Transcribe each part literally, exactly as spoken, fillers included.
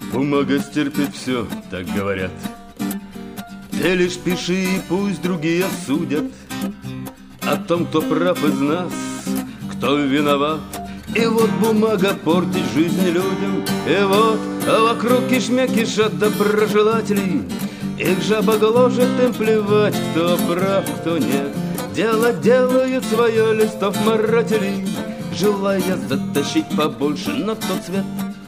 Бумага стерпит все, так говорят. Ты лишь пиши, и пусть другие судят о том, кто прав из нас, кто виноват. И вот бумага портит жизнь людям, и вот вокруг кишмя кишат доброжелателей. Их жаба гложет, им плевать, кто прав, кто нет. Дело делают свое листов марателей, желая затащить побольше на тот свет.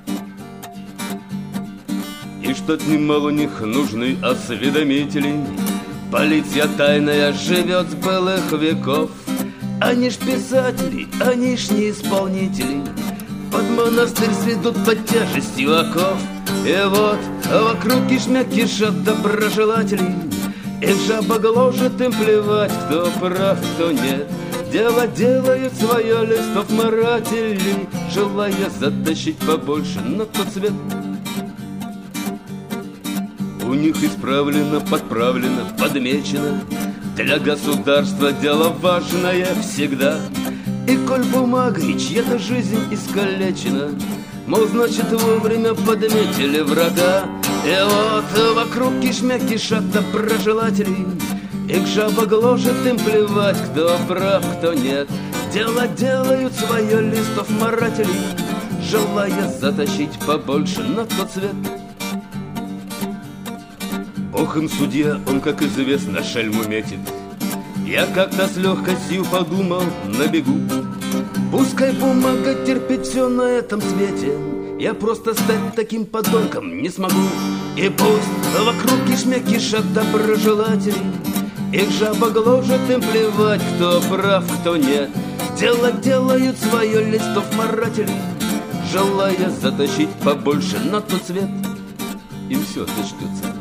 И что-то немало у них нужны осведомители. Полиция тайная живет с былых веков. Они ж писатели, они ж не исполнители. Под монастырь сведут под тяжестью оков. И вот вокруг кишмя кишат доброжелателей. Их жаба гложет, им плевать, кто прав, кто нет. Дело делают свое листов марателей, желая затащить побольше на тот свет. У них исправлено, подправлено, подмечено. Для государства дело важное всегда. И коль бумагой чья-то жизнь искалечена, мол, значит, вовремя подметили врага. И вот вокруг кишмя кишат доброжелателей. Их жаба гложет, им плевать, кто прав, кто нет. Дело делают свое листов марателей, желая затащить побольше на тот свет. Бог им судья, он, как известно, шельму метит. Я как-то с легкостью подумал на бегу: пускай бумага терпит все на этом свете, я просто стать таким подонком не смогу. И пусть вокруг кишмя кишат доброжелателей. Их жаба гложет, им плевать, кто прав, кто нет. Дело делают свое листов марателей, желая затащить побольше на тот свет. Им все зачтется.